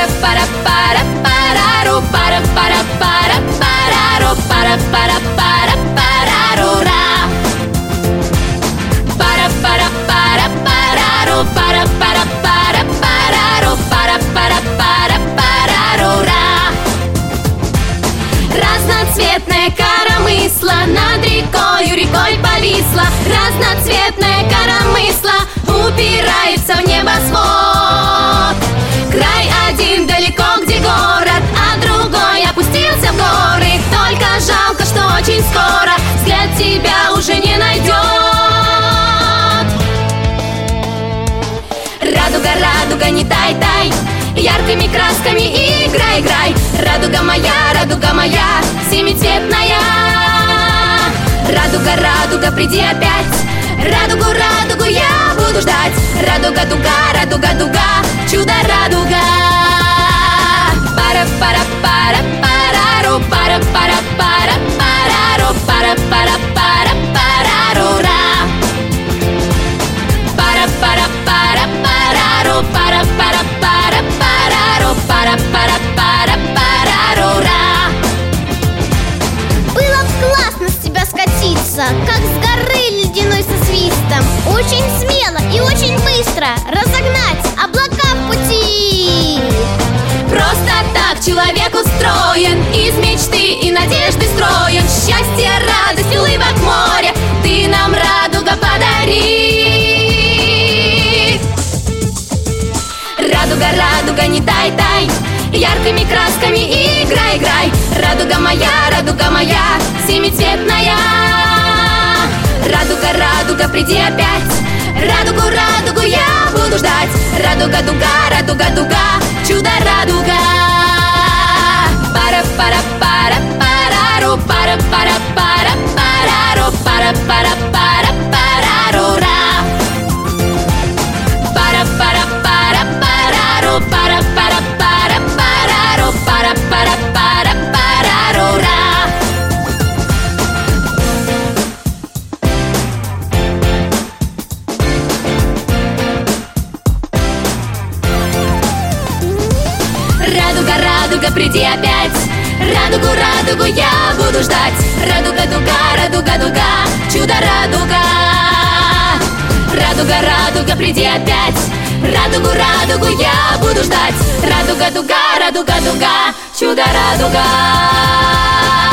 пара пара парару пара пара пара парару пара пара пара парарура. Пара пара пара парару пара пара пара парару пара пара пара парарура. Разноцветная коромысла над рекой повисла. Разноцветная коромысла упирается в небосвод. Край один далеко, где город, а другой опустился в горы. Только жалко, что очень скоро взгляд тебя уже не найдет. Радуга, радуга, не тай-тай, яркими красками играй, играй. Радуга моя, семицветная. Радуга, радуга, приди опять. Радугу, радугу я буду ждать. Радуга, дуга, радуга, дуга, чудо-радуга. Пара пара пара парару пара пара пара парару пара пара пара парарура. Пара пара пара парару пара пара пара парару пара пара пара парарура. Было б классно с тебя скатиться, как с горы ледяной со свистом. Очень смело и очень быстро разогнать облака в пути. Просто так человек устроен, из мечты и надежды строен. Счастье, радость, улыбок море ты нам, радуга, подари. Радуга, радуга, не тай-тай, яркими красками играй, играй. Радуга моя, семицветная. Радуга, радуга, приди опять. Радугу, радугу я буду ждать. Радуга, дуга, радуга, дуга, чудо-радуга. Пара пара пара парару пара пара пара парару пара пара пара парарура. Пара пара пара парару пара пара пара парару пара пара пара парарура. Радуга, радуга, приди опять. Радугу, радугу я буду ждать. Радуга, дуга, радуга, дуга, чудо-радуга. Радуга, радуга, приди опять. Радугу, радугу я буду ждать. Радуга, дуга, радуга, дуга, чудо-радуга.